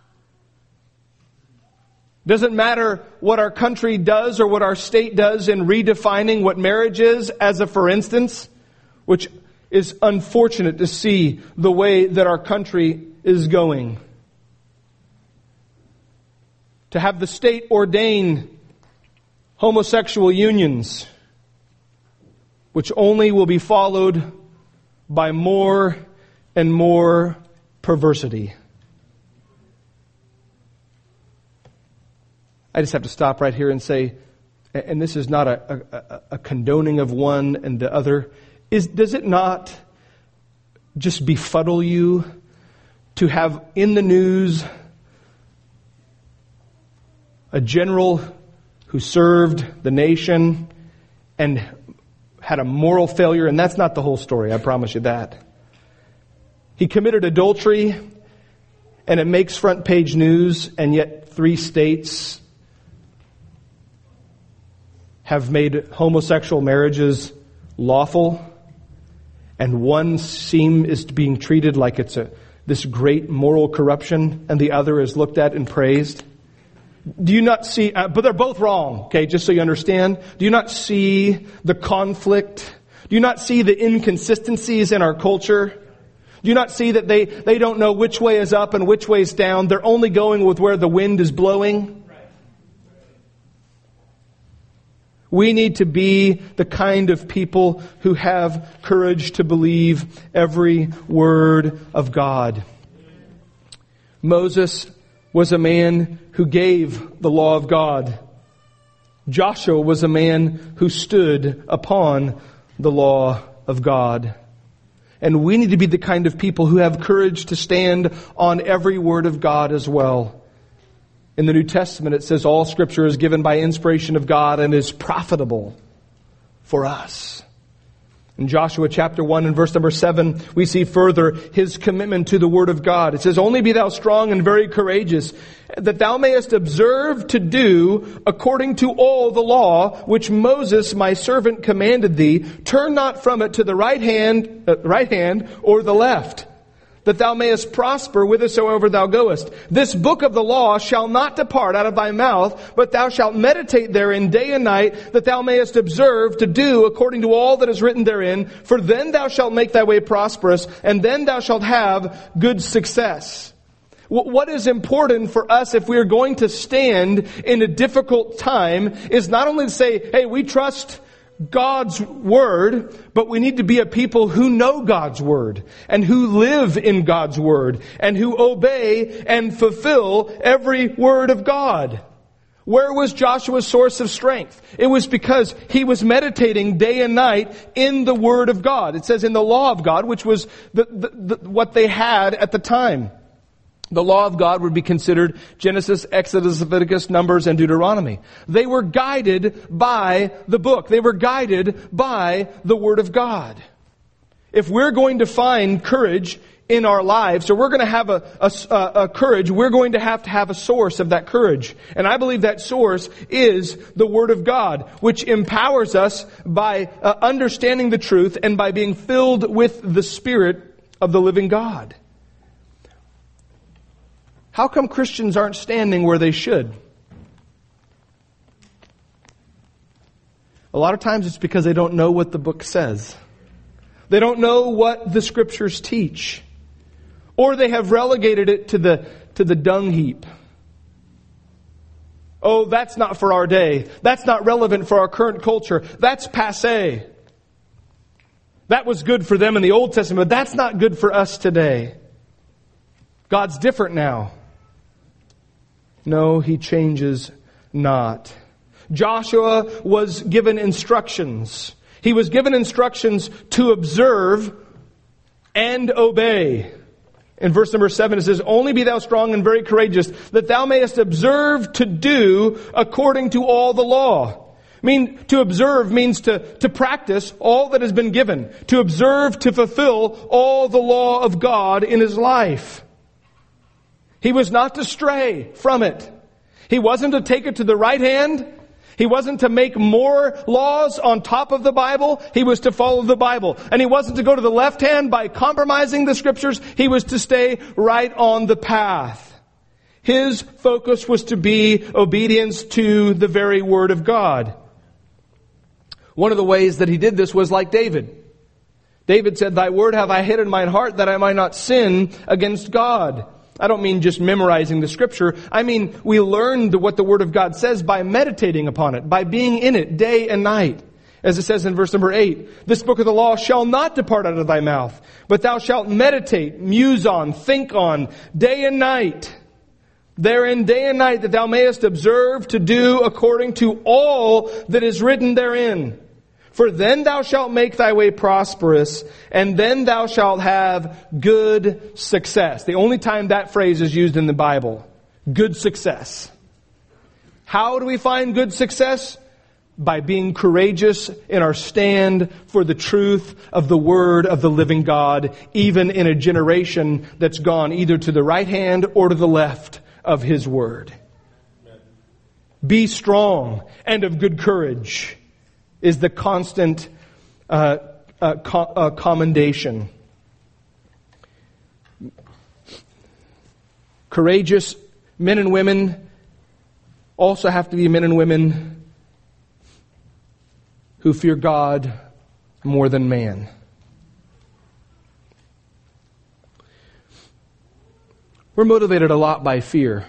Doesn't matter what our country does or what our state does in redefining what marriage is, as a for instance, which is unfortunate to see the way that our country is going. To have the state ordain homosexual unions, which only will be followed by more and more perversity. I just have to stop right here and say, and this is not a, a, a condoning of one and the other, is does it not just befuddle you to have in the news a general who served the nation and had a moral failure? And that's not the whole story, I promise you that. He committed adultery, and it makes front page news, and yet three states have made homosexual marriages lawful, and one seem is being treated like it's a this great moral corruption, and the other is looked at and praised. Do you not see, uh, but they're both wrong, okay, just so you understand. Do you not see the conflict? Do you not see the inconsistencies in our culture? Do you not see that they, they don't know which way is up and which way is down? They're only going with where the wind is blowing. We need to be the kind of people who have courage to believe every word of God. Moses was a man who gave the law of God. Joshua was a man who stood upon the law of God. And we need to be the kind of people who have courage to stand on every word of God as well. In the New Testament, it says all Scripture is given by inspiration of God and is profitable for us. In Joshua chapter one and verse number seven, we see further his commitment to the Word of God. It says, "Only be thou strong and very courageous, that thou mayest observe to do according to all the law which Moses my servant commanded thee. Turn not from it to the right hand, uh, right hand or the left, that thou mayest prosper whithersoever thou goest. This book of the law shall not depart out of thy mouth, but thou shalt meditate therein day and night, that thou mayest observe to do according to all that is written therein. For then thou shalt make thy way prosperous, and then thou shalt have good success." What is important for us if we are going to stand in a difficult time is not only to say, hey, we trust God's Word, but we need to be a people who know God's Word and who live in God's Word and who obey and fulfill every word of God. Where was Joshua's source of strength? It was because he was meditating day and night in the Word of God. It says in the law of God, which was the, the, the, what they had at the time. The law of God would be considered Genesis, Exodus, Leviticus, Numbers, and Deuteronomy. They were guided by the book. They were guided by the Word of God. If we're going to find courage in our lives, or we're going to have a, a, a courage, we're going to have to have a source of that courage. And I believe that source is the Word of God, which empowers us by uh, understanding the truth and by being filled with the Spirit of the living God. How come Christians aren't standing where they should? A lot of times it's because they don't know what the book says. They don't know what the Scriptures teach. Or they have relegated it to the, to the dung heap. Oh, that's not for our day. That's not relevant for our current culture. That's passé. That was good for them in the Old Testament, but that's not good for us today. God's different now. No, He changes not. Joshua was given instructions. He was given instructions to observe and obey. In verse number seven it says, "Only be thou strong and very courageous, that thou mayest observe to do according to all the law." I mean, to observe means to, to practice all that has been given. To observe, to fulfill all the law of God in his life. He was not to stray from it. He wasn't to take it to the right hand. He wasn't to make more laws on top of the Bible. He was to follow the Bible. And he wasn't to go to the left hand by compromising the Scriptures. He was to stay right on the path. His focus was to be obedience to the very Word of God. One of the ways that he did this was like David. David said, "Thy word have I hid in mine heart, that I might not sin against God." I don't mean just memorizing the Scripture. I mean, we learned what the Word of God says by meditating upon it, by being in it day and night. As it says in verse number eight, "This book of the law shall not depart out of thy mouth, but thou shalt meditate, muse on, think on, day and night. Therein day and night, that thou mayest observe to do according to all that is written therein. For then thou shalt make thy way prosperous, and then thou shalt have good success." The only time that phrase is used in the Bible. Good success. How do we find good success? By being courageous in our stand for the truth of the Word of the living God, even in a generation that's gone either to the right hand or to the left of His Word. Be strong and of good courage is the constant uh, uh, co- uh, commendation. Courageous men and women also have to be men and women who fear God more than man. We're motivated a lot by fear.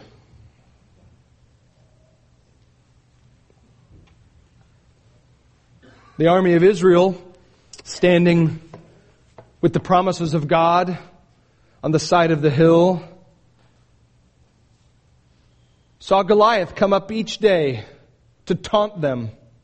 The army of Israel, standing with the promises of God on the side of the hill, saw Goliath come up each day to taunt them.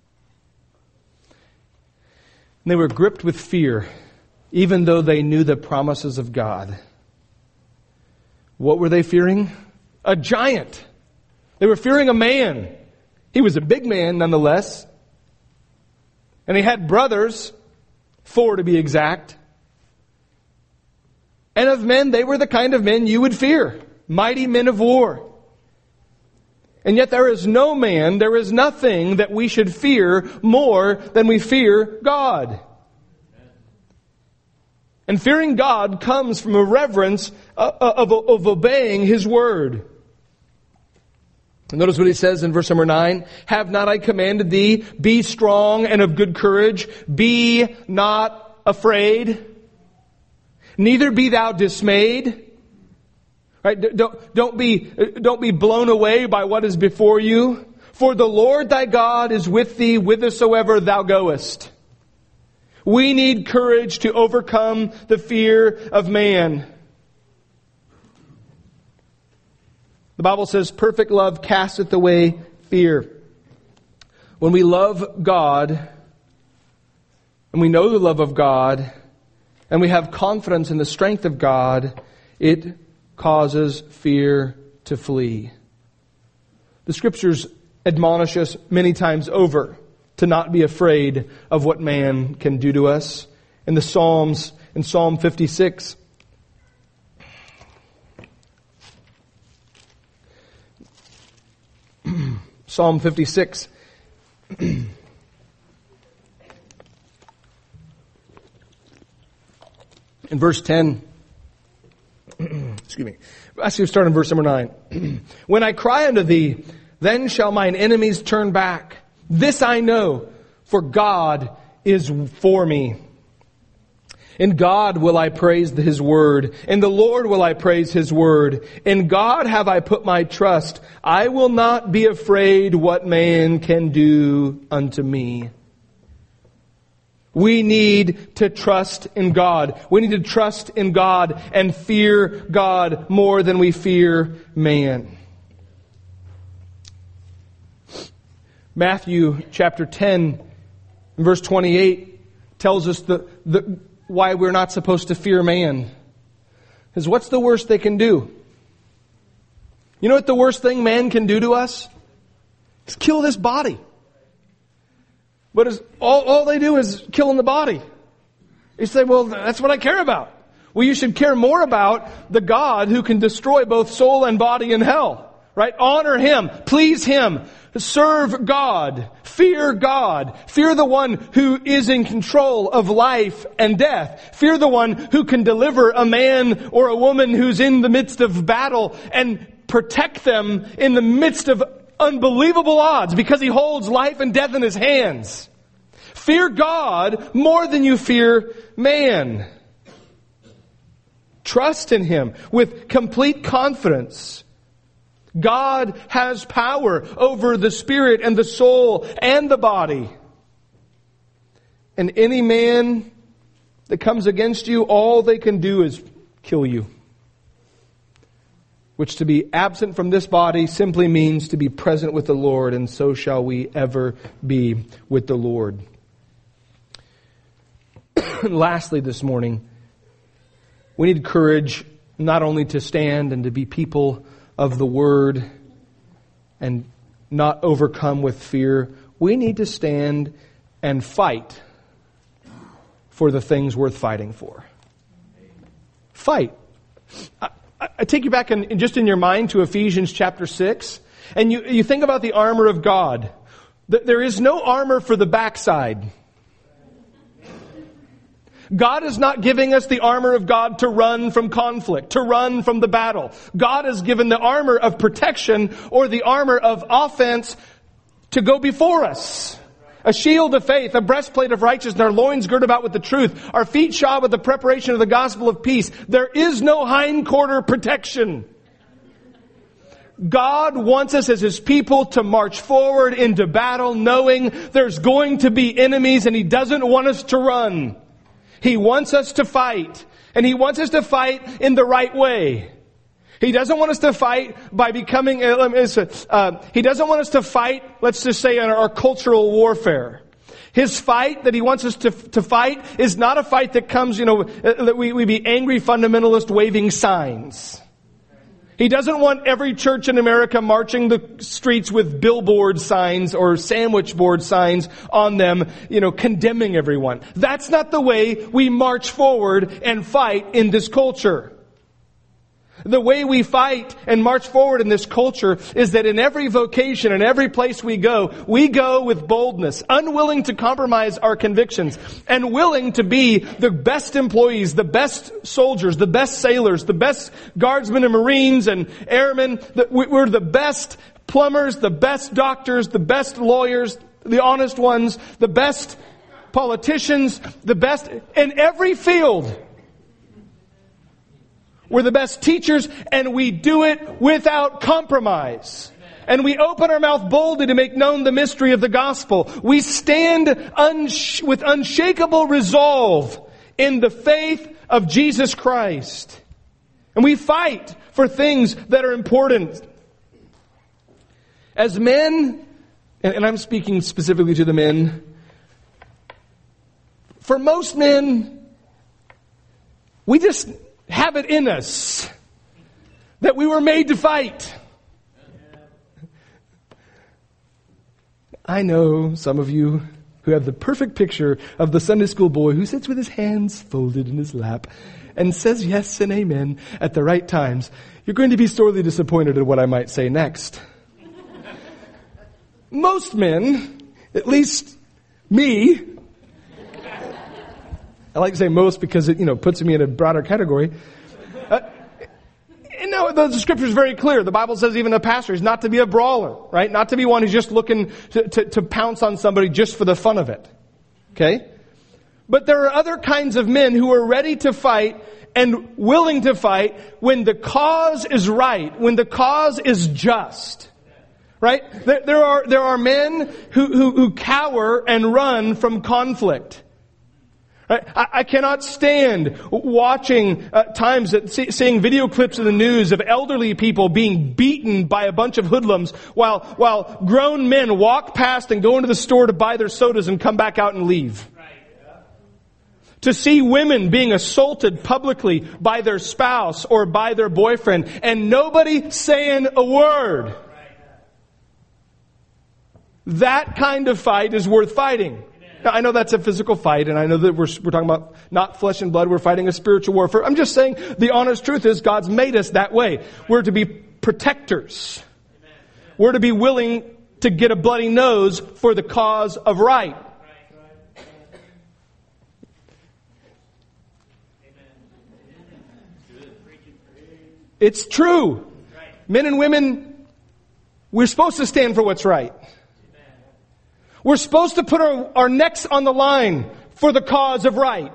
And they were gripped with fear, even though they knew the promises of God. What were they fearing? A giant. They were fearing a man. He was a big man nonetheless. And he had brothers, four to be exact. And of men, they were the kind of men you would fear, mighty men of war. And yet there is no man, there is nothing that we should fear more than we fear God. And fearing God comes from a reverence of, of, of obeying His word. Notice what He says in verse number nine. Have not I commanded thee, be strong and of good courage, be not afraid, neither be thou dismayed. Right? Don't, don't be, don't be blown away by what is before you. For the Lord thy God is with thee whithersoever thou goest. We need courage to overcome the fear of man. The Bible says, perfect love casteth away fear. When we love God, and we know the love of God, and we have confidence in the strength of God, it causes fear to flee. The Scriptures admonish us many times over to not be afraid of what man can do to us. In the Psalms, in Psalm fifty-six, Psalm fifty-six, in verse ten, excuse me, actually start in verse number nine. When I cry unto thee, then shall mine enemies turn back. This I know, for God is for me. In God will I praise His word. In the Lord will I praise His word. In God have I put my trust. I will not be afraid what man can do unto me. We need to trust in God. We need to trust in God and fear God more than we fear man. Matthew chapter ten, verse twenty-eight tells us the, the why we're not supposed to fear man. Because what's the worst they can do? You know what the worst thing man can do to us? Is kill this body. But as, all, all they do is killing the body. You say, well, that's what I care about. Well, you should care more about the God who can destroy both soul and body in hell. Right? Honor Him. Please Him. Serve God. Fear God. Fear the one who is in control of life and death. Fear the one who can deliver a man or a woman who's in the midst of battle and protect them in the midst of unbelievable odds because He holds life and death in His hands. Fear God more than you fear man. Trust in Him with complete confidence. God has power over the spirit and the soul and the body. And any man that comes against you, all they can do is kill you. Which to be absent from this body simply means to be present with the Lord, and so shall we ever be with the Lord. Lastly this morning, we need courage not only to stand and to be people of the Word and not overcome with fear. We need to stand and fight for the things worth fighting for. Fight. I, I take you back in, in just in your mind to Ephesians chapter six, and you, you think about the armor of God. There is no armor for the backside. God is not giving us the armor of God to run from conflict, to run from the battle. God has given the armor of protection or the armor of offense to go before us. A shield of faith, a breastplate of righteousness, our loins girded about with the truth, our feet shod with the preparation of the gospel of peace. There is no hindquarter protection. God wants us as His people to march forward into battle knowing there's going to be enemies, and He doesn't want us to run. He wants us to fight. And He wants us to fight in the right way. He doesn't want us to fight by becoming, uh, He doesn't want us to fight, let's just say, in our cultural warfare. His fight that He wants us to, to fight is not a fight that comes, you know, that we, we be angry fundamentalist waving signs. He doesn't want every church in America marching the streets with billboard signs or sandwich board signs on them, you know, condemning everyone. That's not the way we march forward and fight in this culture. The way we fight and march forward in this culture is that in every vocation, in every place we go, we go with boldness, unwilling to compromise our convictions, and willing to be the best employees, the best soldiers, the best sailors, the best guardsmen and Marines and airmen. We're the best plumbers, the best doctors, the best lawyers, the honest ones, the best politicians, the best in every field. We're the best teachers, and we do it without compromise. And we open our mouth boldly to make known the mystery of the gospel. We stand unsh- with unshakable resolve in the faith of Jesus Christ. And we fight for things that are important. As men, and I'm speaking specifically to the men, for most men, we just have it in us that we were made to fight. I know some of you who have the perfect picture of the Sunday school boy who sits with his hands folded in his lap and says yes and amen at the right times. You're going to be sorely disappointed at what I might say next. Most men, at least me, I like to say most because it, you know, puts me in a broader category. Uh, you know, the, the scripture is very clear. The Bible says even a pastor is not to be a brawler, right? Not to be one who's just looking to, to, to pounce on somebody just for the fun of it. Okay? But there are other kinds of men who are ready to fight and willing to fight when the cause is right, when the cause is just. Right? There, there are, there are men who, who, who cower and run from conflict. I, I cannot stand watching uh, times that see, seeing video clips in the news of elderly people being beaten by a bunch of hoodlums while while grown men walk past and go into the store to buy their sodas and come back out and leave. Right. Yeah. To see women being assaulted publicly by their spouse or by their boyfriend and nobody saying a word. Right. That kind of fight is worth fighting. Now, I know that's a physical fight, and I know that we're, we're talking about not flesh and blood, we're fighting a spiritual warfare. I'm just saying the honest truth is God's made us that way. We're to be protectors. We're to be willing to get a bloody nose for the cause of right. It's true. Men and women, we're supposed to stand for what's right. We're supposed to put our, our necks on the line for the cause of right.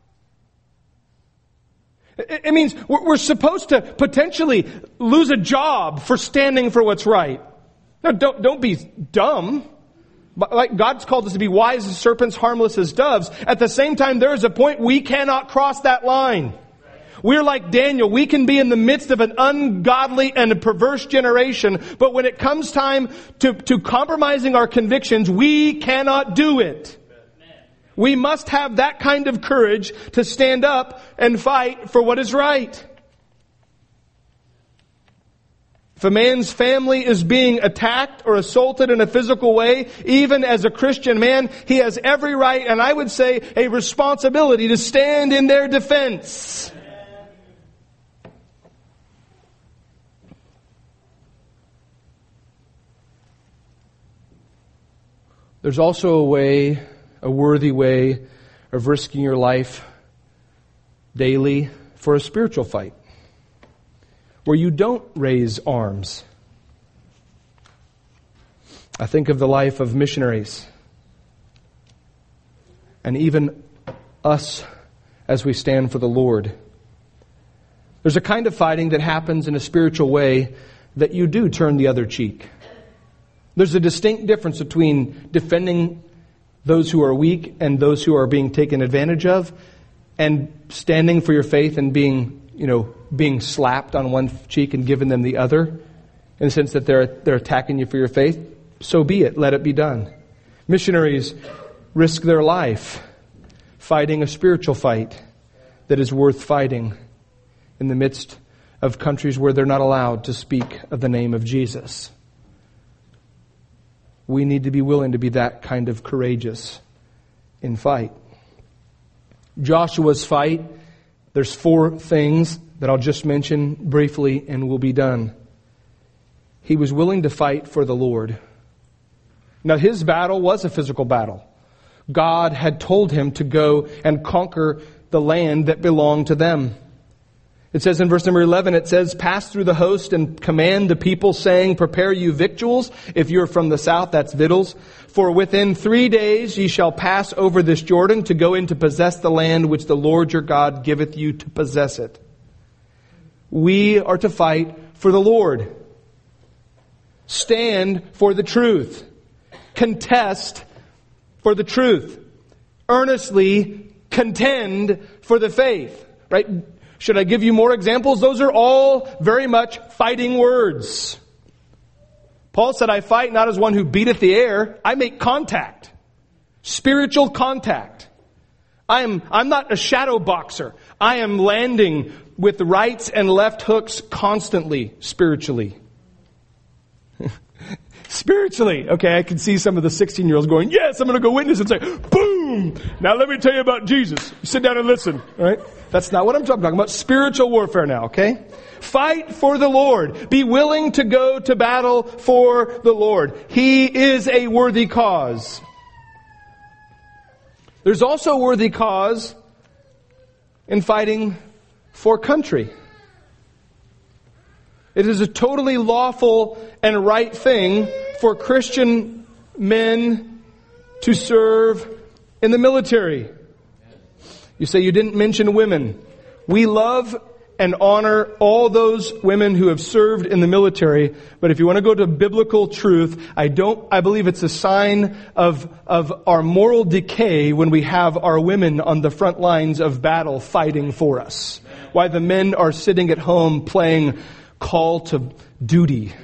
It, it means we're, we're supposed to potentially lose a job for standing for what's right. No, don't, don't be dumb. But like God's called us to be wise as serpents, harmless as doves. At the same time, there is a point we cannot cross that line. We're like Daniel. We can be in the midst of an ungodly and a perverse generation, but when it comes time to, to compromising our convictions, we cannot do it. We must have that kind of courage to stand up and fight for what is right. If a man's family is being attacked or assaulted in a physical way, even as a Christian man, he has every right, and I would say a responsibility, to stand in their defense. There's also a way, a worthy way of risking your life daily for a spiritual fight, where you don't raise arms. I think of the life of missionaries, and even us as we stand for the Lord. There's a kind of fighting that happens in a spiritual way that you do turn the other cheek. There's a distinct difference between defending those who are weak and those who are being taken advantage of, and standing for your faith and being, you know, being slapped on one cheek and giving them the other, in the sense that they're they're attacking you for your faith. So be it. Let it be done. Missionaries risk their life fighting a spiritual fight that is worth fighting in the midst of countries where they're not allowed to speak of the name of Jesus. We need to be willing to be that kind of courageous in fight. Joshua's fight, there's four things that I'll just mention briefly and we'll be done. He was willing to fight for the Lord. Now his battle was a physical battle. God had told him to go and conquer the land that belonged to them. It says in verse number eleven, it says, pass through the host and command the people, saying, prepare you victuals. If you're from the south, that's victuals. For within three days ye shall pass over this Jordan to go in to possess the land which the Lord your God giveth you to possess it. We are to fight for the Lord. Stand for the truth. Contest for the truth. Earnestly contend for the faith. Right? Should I give you more examples? Those are all very much fighting words. Paul said, I fight not as one who beateth the air. I make contact. Spiritual contact. I am, I'm not a shadow boxer. I am landing with rights and left hooks constantly, spiritually. Spiritually. Okay, I can see some of the sixteen-year-olds going, yes, I'm going to go witness and say, boom! Now let me tell you about Jesus. Sit down and listen. All right? That's not what I'm talking about. Spiritual warfare now, okay? Fight for the Lord. Be willing to go to battle for the Lord. He is a worthy cause. There's also a worthy cause in fighting for country. It is a totally lawful and right thing for Christian men to serve in the military. You say you didn't mention women. We love and honor all those women who have served in the military. But if you want to go to biblical truth, I don't, I believe it's a sign of, of our moral decay when we have our women on the front lines of battle fighting for us. Why the men are sitting at home playing Call to Duty.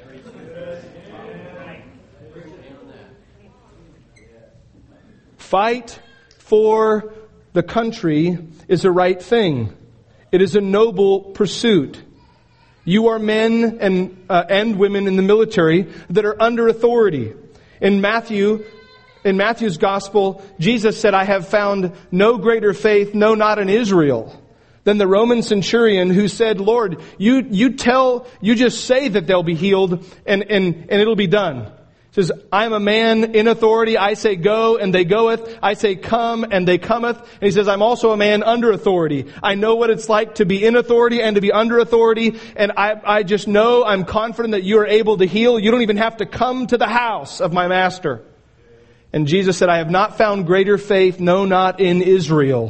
Fight for the country is a right thing. It is a noble pursuit. You are men and uh, and women in the military that are under authority. In Matthew, in Matthew's gospel, Jesus said, I have found no greater faith, no, not in Israel, than the Roman centurion who said, Lord, you, you tell, you just say that they'll be healed and, and, and it'll be done. He says, I'm a man in authority. I say go and they goeth. I say come and they cometh. And he says, I'm also a man under authority. I know what it's like to be in authority and to be under authority. And I, I just know, I'm confident that you are able to heal. You don't even have to come to the house of my master. And Jesus said, I have not found greater faith, no, not in Israel.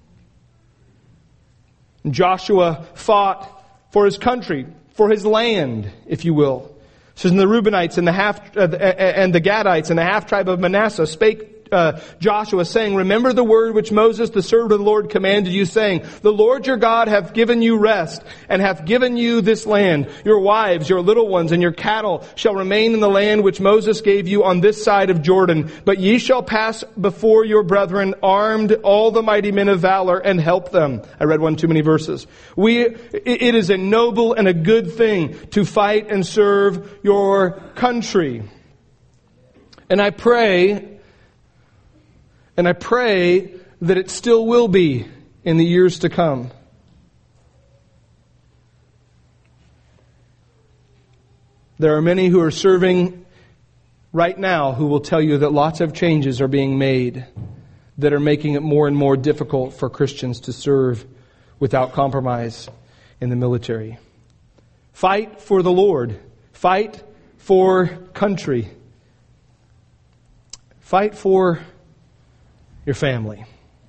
Joshua fought for his country, for his land, if you will. It says, and the Reubenites and the half uh, and the Gadites and the half tribe of Manasseh spake uh, Joshua, saying, remember the word which Moses, the servant of the Lord, commanded you, saying, the Lord your God hath given you rest, and hath given you this land. Your wives, your little ones, and your cattle shall remain in the land which Moses gave you on this side of Jordan. But ye shall pass before your brethren, armed, all the mighty men of valor, and help them. I read one too many verses. We, it is a noble and a good thing to fight and serve your country. And I pray And I pray that it still will be in the years to come. There are many who are serving right now who will tell you that lots of changes are being made that are making it more and more difficult for Christians to serve without compromise in the military. Fight for the Lord. Fight for country. Fight for your family.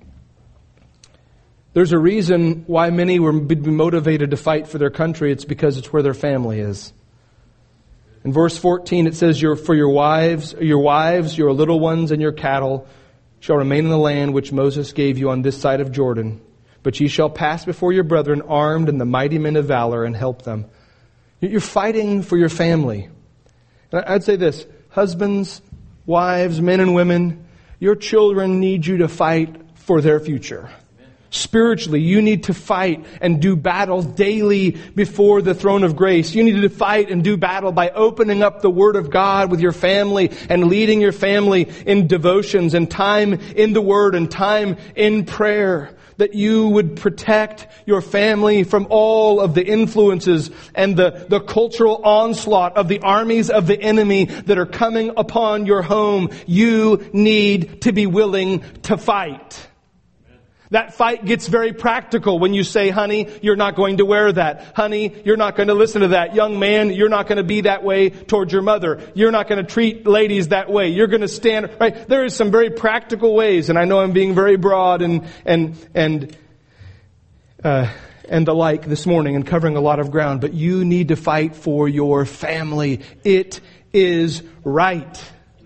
There's a reason why many were motivated to fight for their country. It's because it's where their family is. In verse fourteen, it says, your, for your wives, your wives, your little ones, and your cattle shall remain in the land which Moses gave you on this side of Jordan. But ye shall pass before your brethren armed and the mighty men of valor, and help them. You're fighting for your family. And I'd say this, husbands, wives, men and women, your children need you to fight for their future. Spiritually, you need to fight and do battle daily before the throne of grace. You need to fight and do battle by opening up the Word of God with your family and leading your family in devotions and time in the Word and time in prayer. That you would protect your family from all of the influences and the, the cultural onslaught of the armies of the enemy that are coming upon your home. You need to be willing to fight. That fight gets very practical when you say, honey, you're not going to wear that. Honey, you're not going to listen to that. Young man, you're not going to be that way towards your mother. You're not going to treat ladies that way. You're going to stand, right? There is some very practical ways, and I know I'm being very broad and, and, and, uh, and the like this morning and covering a lot of ground, but you need to fight for your family. It is right.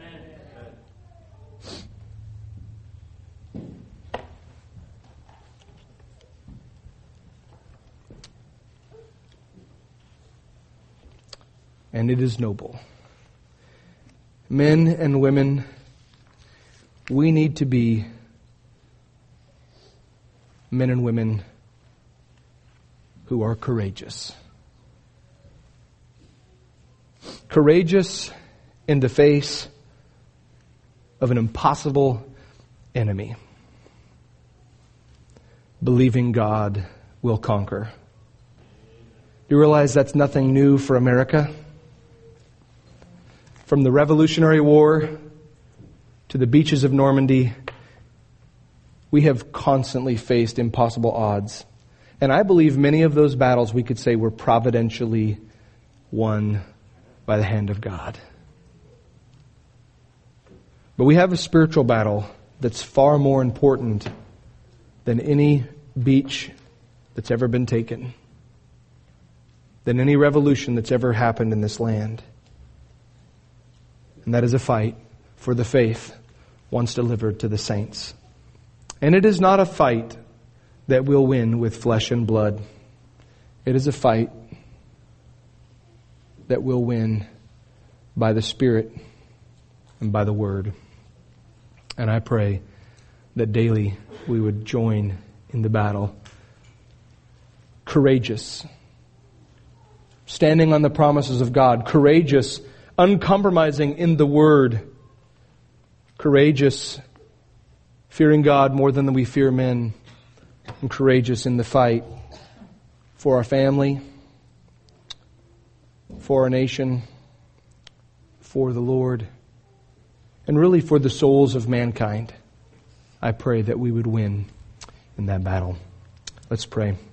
And it is noble. Men and women, we need to be men and women who are courageous. Courageous in the face of an impossible enemy. Believing God will conquer. Do you realize that's nothing new for America? From the Revolutionary War to the beaches of Normandy, we have constantly faced impossible odds. And I believe many of those battles we could say were providentially won by the hand of God. But we have a spiritual battle that's far more important than any beach that's ever been taken, than any revolution that's ever happened in this land. And that is a fight for the faith once delivered to the saints. And it is not a fight that we'll win with flesh and blood. It is a fight that we'll win by the Spirit and by the Word. And I pray that daily we would join in the battle. Courageous. Standing on the promises of God. Courageous. Uncompromising in the Word. Courageous, fearing God more than we fear men. And courageous in the fight for our family, for our nation, for the Lord, and really for the souls of mankind. I pray that we would win in that battle. Let's pray.